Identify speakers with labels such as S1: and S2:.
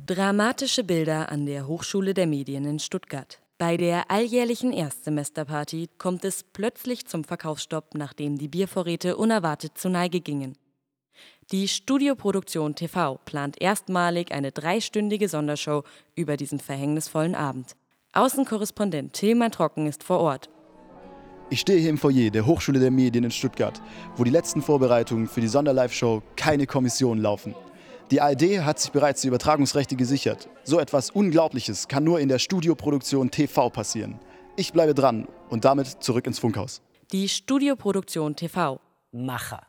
S1: Dramatische Bilder an der Hochschule der Medien in Stuttgart. Bei der alljährlichen Erstsemesterparty kommt es plötzlich zum Verkaufsstopp, nachdem die Biervorräte unerwartet zur Neige gingen. Die Studioproduktion TV plant erstmalig eine 3-stündige Sondershow über diesen verhängnisvollen Abend. Außenkorrespondent Tilman Trocken ist vor Ort.
S2: Ich stehe hier im Foyer der Hochschule der Medien in Stuttgart, wo die letzten Vorbereitungen für die Sonderlive-Show Keine Kommission laufen. Die ARD hat sich bereits die Übertragungsrechte gesichert. So etwas Unglaubliches kann nur in der Studioproduktion TV passieren. Ich bleibe dran und damit zurück ins Funkhaus.
S1: Die Studioproduktion TV.
S3: Macher.